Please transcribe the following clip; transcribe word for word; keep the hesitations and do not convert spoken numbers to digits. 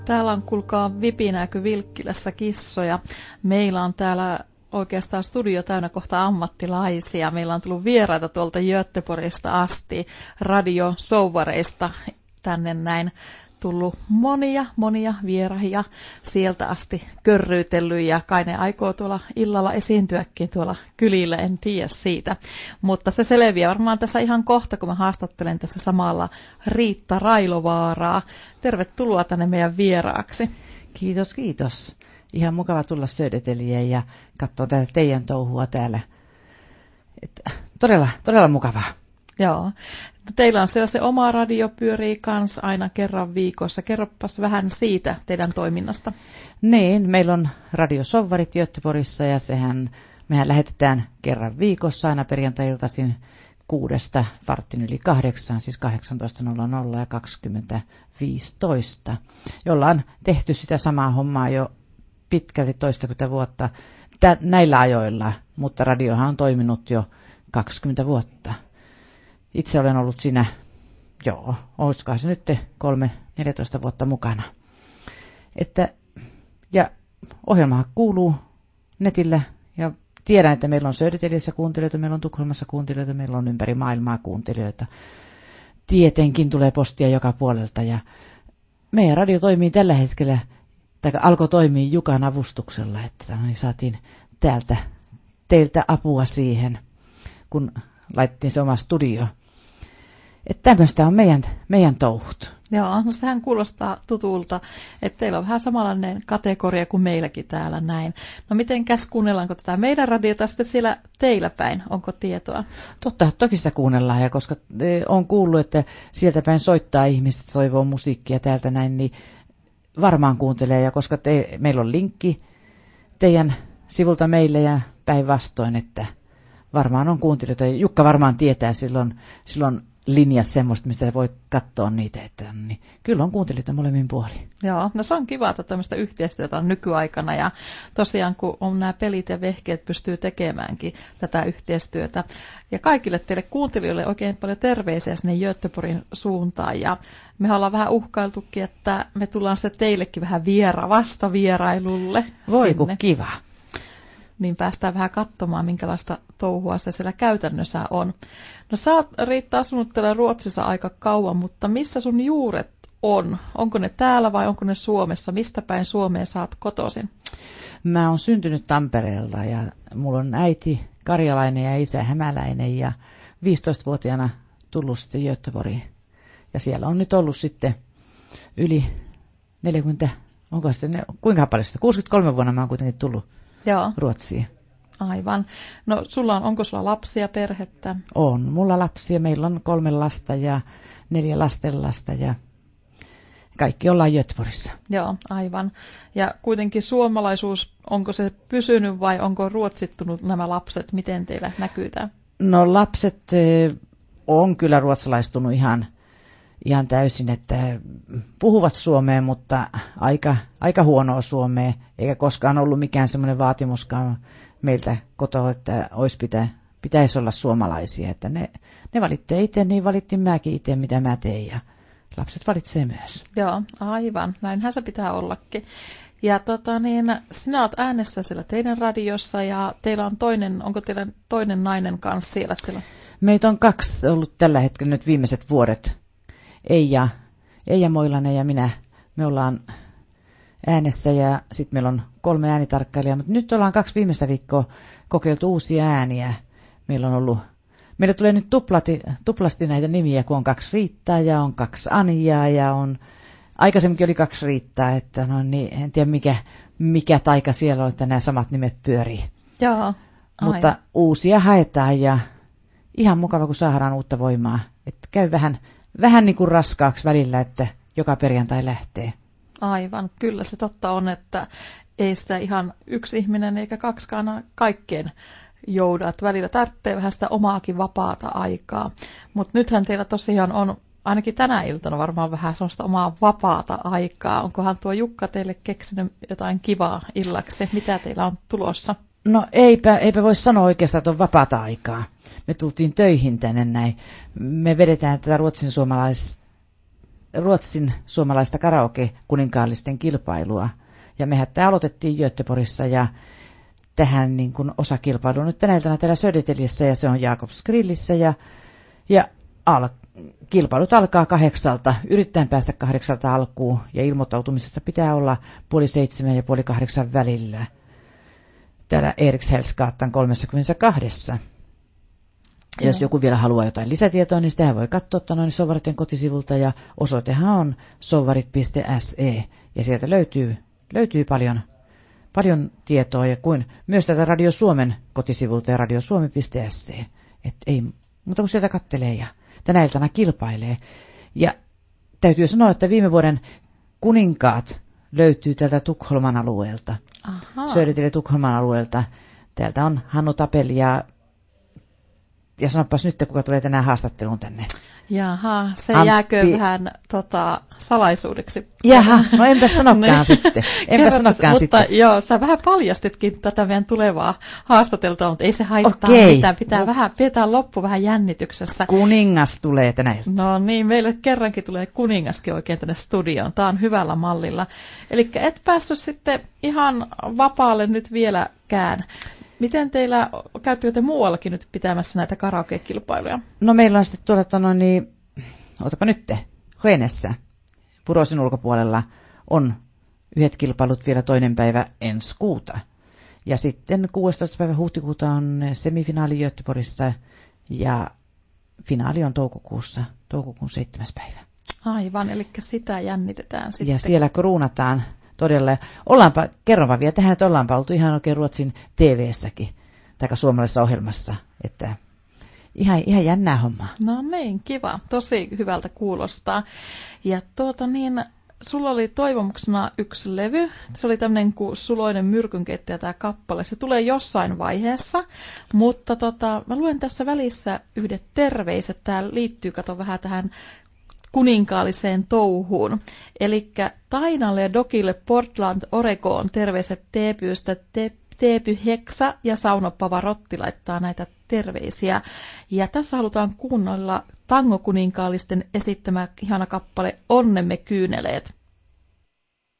Täällä on kuulkaa vipinääkö Vilkkilässä kissoja. Meillä on täällä oikeastaan studio täynnä kohta ammattilaisia. Meillä on tullut vieraita tuolta Göteborgista asti, radiosouvareista tänne näin. Tullut monia, monia vieraita sieltä asti körryytellyt ja kai ne aikoo tuolla illalla esiintyäkin tuolla kylillä, en tiedä siitä. Mutta se selviää varmaan tässä ihan kohta, kun mä haastattelen tässä samalla Riitta Railovaaraa. Tervetuloa tänne meidän vieraaksi. Kiitos, kiitos. Ihan mukava tulla Södertälleen ja katsoa tätä teidän touhua täällä. Et, todella, todella mukavaa. Joo. Teillä on siellä se oma radio pyörii kanssa aina kerran viikossa. Kerropas vähän siitä teidän toiminnasta. Niin, meillä on radiosovvarit Göteborgissa ja sehän, mehän lähetetään kerran viikossa aina perjantai-iltaisin kuudesta varttin yli kahdeksan, siis kahdeksantoista nolla nolla ja kaksikymmentä viisitoista, jolla on tehty sitä samaa hommaa jo pitkälti toistakymmentä vuotta tä- näillä ajoilla, mutta radiohan on toiminut jo kaksikymmentä vuotta. Itse olen ollut siinä, joo, olisikohan se nyt kolme neljätoista vuotta mukana. Että, ja ohjelmahan kuuluu netillä ja tiedän, että meillä on Södertäljessä kuuntelijoita, meillä on Tukholmassa kuuntelijoita, meillä on ympäri maailmaa kuuntelijoita. Tietenkin tulee postia joka puolelta ja meidän radio toimii tällä hetkellä, tai alkoi toimia Jukan avustuksella, että niin saatiin täältä teiltä apua siihen, kun laitettiin se oma studio. Että tämmöistä on meidän, meidän touhut. Joo, no sehän kuulostaa tutulta, että teillä on vähän samanlainen kategoria kuin meilläkin täällä näin. No mitenkäs kuunnellaanko tätä meidän radiota sitten siellä teillä päin? Onko tietoa? Totta, toki sitä kuunnellaan, ja koska on kuullut, että sieltä päin soittaa ihmiset, toivoo musiikkia täältä näin, niin varmaan kuuntelee. Ja koska te, meillä on linkki teidän sivulta meille ja päinvastoin, että varmaan on kuuntelijoita. Jukka varmaan tietää silloin, silloin linjat semmoista, missä voi katsoa niitä. Että, niin, kyllä on kuuntelijoita molemmin puolin. Joo, no se on kiva, että tämmöistä yhteistyötä on nykyaikana. Ja tosiaan, kun on nämä pelit ja vehkeet, pystyy tekemäänkin tätä yhteistyötä. Ja kaikille teille kuuntelijoille oikein paljon terveisiä sinne Göteborgin suuntaan. Ja me ollaan vähän uhkailtukin, että me tullaan sitten teillekin vähän viera, vasta vierailulle. Voi kun kiva. Niin päästään vähän katsomaan, minkälaista touhua se siellä käytännössä on. No sä oot, Riitta, asunut täällä Ruotsissa aika kauan, mutta missä sun juuret on? Onko ne täällä vai onko ne Suomessa? Mistä päin Suomeen sä oot kotoisin? Mä oon syntynyt Tampereella ja mulla on äiti karjalainen ja isä hämäläinen ja viisitoistavuotiaana tullut sitten Göteborgiin. Ja siellä on nyt ollut sitten yli neljäkymmentä, onko sitten, kuinka paljon sitä? kuusikymmentäkolme vuonna mä oon kuitenkin tullut. Joo. Ruotsiin. Aivan. No sulla on, onko sulla lapsia, perhettä? On. Mulla lapsia. Meillä on kolme lasta ja neljä lastenlasta ja kaikki ollaan Göteborgissa. Joo, aivan. Ja kuitenkin suomalaisuus, onko se pysynyt vai onko ruotsittunut nämä lapset? Miten teillä näkyy tämä? No lapset on kyllä ruotsalaistunut ihan, ihan täysin, että puhuvat suomea, mutta aika, aika huonoa suomea, eikä koskaan ollut mikään semmoinen vaatimuskaan meiltä kotoa, että olisi pitä, pitäisi olla suomalaisia. Että ne, ne valitsee itse, niin valittiin mäkin itse, mitä mä teen, ja lapset valitsee myös. Joo, aivan. Näinhän se pitää ollakin. Ja tota niin, sinä olet äänessä siellä teidän radiossa, ja teillä on toinen, onko teillä toinen nainen kanssa siellä? Teillä? Meitä on kaksi ollut tällä hetkellä nyt viimeiset vuodet. Eija, Eija Moilanen ja minä, me ollaan äänessä ja sitten meillä on kolme äänitarkkailijaa, mutta nyt ollaan kaksi viimeistä viikkoa kokeiltu uusia ääniä. Meillä on ollut, meillä tulee nyt tuplati, tuplasti näitä nimiä, kun on kaksi Riittaa ja on kaksi Anijaa ja on, aikaisemminkin oli kaksi Riittaa, että no niin, en tiedä mikä, mikä taika siellä on, että nämä samat nimet pyörii. Joo, mutta uusia haetaan ja ihan mukava, kun saadaan uutta voimaa, että käy vähän Vähän niin kuin raskaaksi välillä, että joka perjantai lähtee. Aivan, kyllä se totta on, että ei sitä ihan yksi ihminen eikä kaksikaan kaikkeen jouda. Että välillä tarvitsee vähän sitä omaakin vapaata aikaa. Mutta nythän teillä tosiaan on, ainakin tänä iltana varmaan vähän sellaista omaa vapaata aikaa. Onkohan tuo Jukka teille keksinyt jotain kivaa illaksi? Mitä teillä on tulossa? No eipä, eipä voi sanoa oikeastaan, että on vapaata aikaa. Me tultiin töihin tänne näin. Me vedetään tätä ruotsin suomalais Ruotsin suomalaista karaoke-kuninkaallisten kilpailua. Ja mehän tämä aloitettiin Göteborgissa ja tähän niin kuin osakilpailu nyt tänä iltana täällä Södertäljessä ja se on Jakobs Grillissä ja, ja al, kilpailut alkaa kahdeksalta. Yritetään päästä kahdeksalta alkuun ja ilmoittautumisesta pitää olla puoli seitsemän ja puoli kahdeksan välillä. Täällä Erikshällsgatan kolmekymmentäkaksi. Ja jos joku vielä haluaa jotain lisätietoa, niin sitä voi katsoa noin Sovvariten kotisivulta ja osoitehan on sovvarit piste se ja sieltä löytyy, löytyy paljon, paljon tietoa ja kuin myös tätä Radio Suomen kotisivulta ja radiosuomi piste se. Et ei muuta kuin sieltä kattelee ja tänä iltana kilpailee. Ja täytyy sanoa, että viime vuoden kuninkaat löytyy täältä Tukholman alueelta. Södertälje Tukholman alueelta. Täältä on Hannu Tapeli ja Ja sanopas nyt, kuka tulee tänään haastatteluun tänne. Jaha, se Antti. jääkö vähän tota, salaisuudeksi. Jaha, no enpä sanokaan sitten. Enpä sanokaan mutta sitten. Joo, sä vähän paljastitkin tätä meidän tulevaa haastateltua, mutta ei se haittaa Okei. mitään. Pitää no. vähän, pidetään loppu vähän jännityksessä. Kuningas tulee tänään. No niin, meille kerrankin tulee kuningaskin oikein tänne studioon. Tämä on hyvällä mallilla. Eli et päässyt sitten ihan vapaalle nyt vieläkään. Miten teillä, käyttekö te muuallakin nyt pitämässä näitä karaoke-kilpailuja? No meillä on sitten tuolla, no niin, otapa nyt, Huenessä, Purosin ulkopuolella on yhdet kilpailut vielä toinen päivä ensi kuuta. Ja sitten kuudestoista päivä huhtikuuta on semifinaali Göteborgissa ja finaali on toukokuussa, toukokuun seitsemäs päivä. Aivan, eli sitä jännitetään sitten. Ja siellä kruunataan. Todella. Ollaanpa, kerronpa vielä tähän, että ollaanpa oltu ihan oikein Ruotsin T V-säkin, tai suomalaisessa ohjelmassa, että ihan, ihan jännää hommaa. No niin, kiva. Tosi hyvältä kuulostaa. Ja tuota niin, sulla oli toivomuksena yksi levy. Se oli tämmöinen kuin Suloinen myrkynkeittäjä tämä kappale. Se tulee jossain vaiheessa, mutta tota, mä luen tässä välissä yhdet terveiset. Tämä liittyy, kato vähän tähän kuninkaalliseen touhuun. Eli Tainalle ja Dokille Portland, Oregon, terveiset Teepystä, te, Teepy Heksa ja Sauno Pavarotti laittaa näitä terveisiä. Ja tässä halutaan kuunnella tangokuninkaalisten esittämä ihana kappale Onnemme kyyneleet.